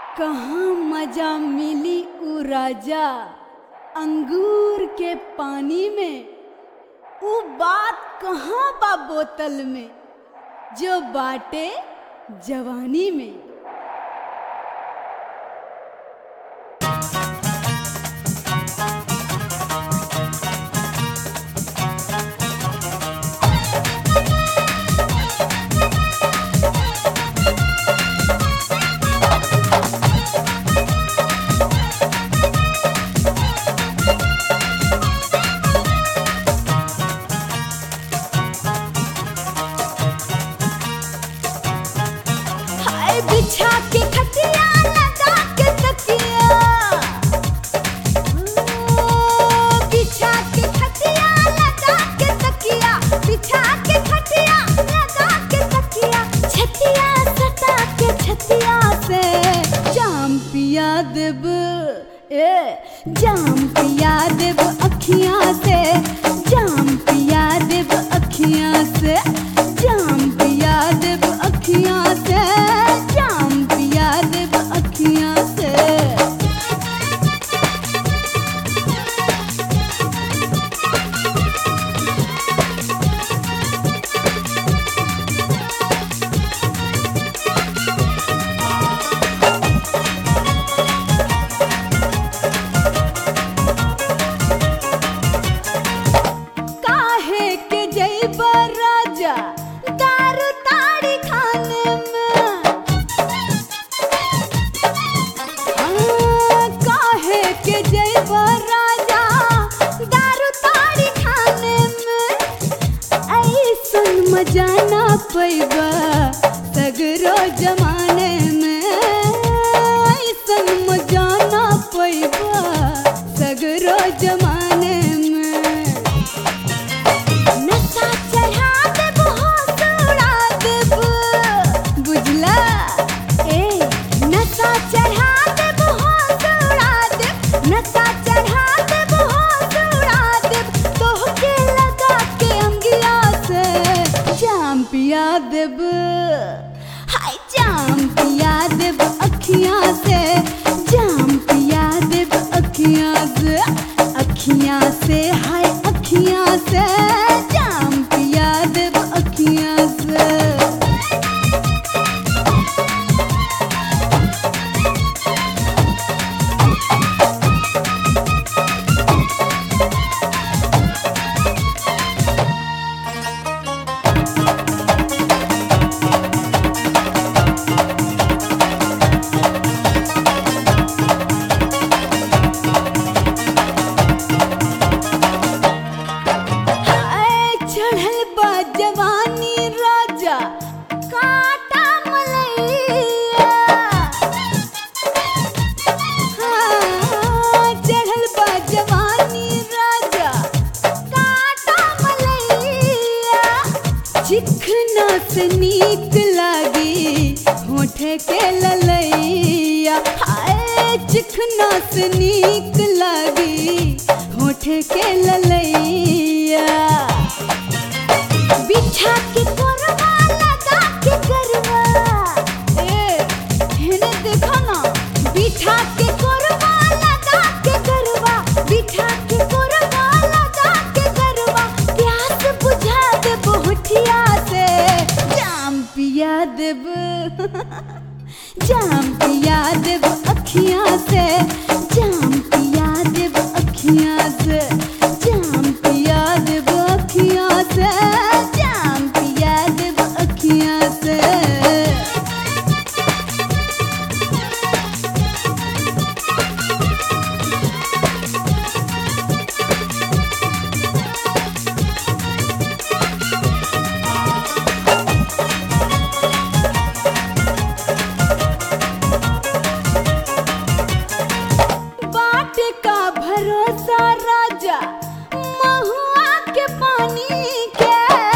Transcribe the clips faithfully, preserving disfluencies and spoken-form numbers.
कहाँ मजा मिली उ राजा अंगूर के पानी में, उ बात कहाँ बा बोतल में जो बाटे जवानी में। बिछा के खटिया लगा के तकिया, बिछा के खटिया लगा के तकिया, बिछा के खटिया लगा के तकिया, छतिया सटा के छतिया से जाम पिया देब, ए जाम पिया देब अखियां से, जाम पिया देब अखियां से, जाम पिया देब अखियां से, दारू ताड़ी खाने में, हाँ, काहे के जैबा राजा दारू ताड़ी खाने में, ऐसन मजा ना पैबा सगरो जमाने में, ऐसन मजा ना पैबा सगरो जमाने में। नशा चढ़ा देब होश उड़ा देब, बुझला ए नशा चढ़ा देब होश उड़ा देब, नशा चढ़ा देब होश उड़ा देब, तोहके लगा के अंगिया से जाम पिया देब, हाय जाम पिया देब अखियां से, जाम पिया देब अखियां से, अखियां से हाय अखियां से जाम पिया देब अखियां से। जवानी राजा काटा मलैया, हाँ, चढ़ल बा जवानी राजा काटा मलैया, चिखना से नीक लागी होठे के ललैया, हाय चिखना से नीक लागी होठे के ललैया, बिछा के कोरवा लगा के गरवा, ए हेने देखो ना, बिछा के कोरवा लगा के गरवा, बिछा के कोरवा लगा के गरवा, प्यास बुझा देब होठिया से जाम पिया देब, जाम पिया देब अखियां से, जाम पिया देब अखियां से, जाम पिया देब अखियां से, जाम पिया देब अखियां से। बाटे का भरोसा राजा महुआ के पानी के,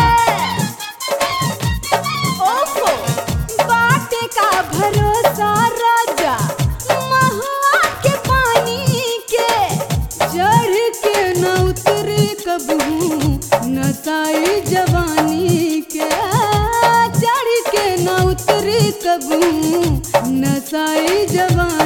ओफो बाटे का भरोसा राजा महुआ के पानी के, चढ़ के न उतरे कबहू नसाई जवानी के, चढ़ के न उतरे कबहू नसाई जवानी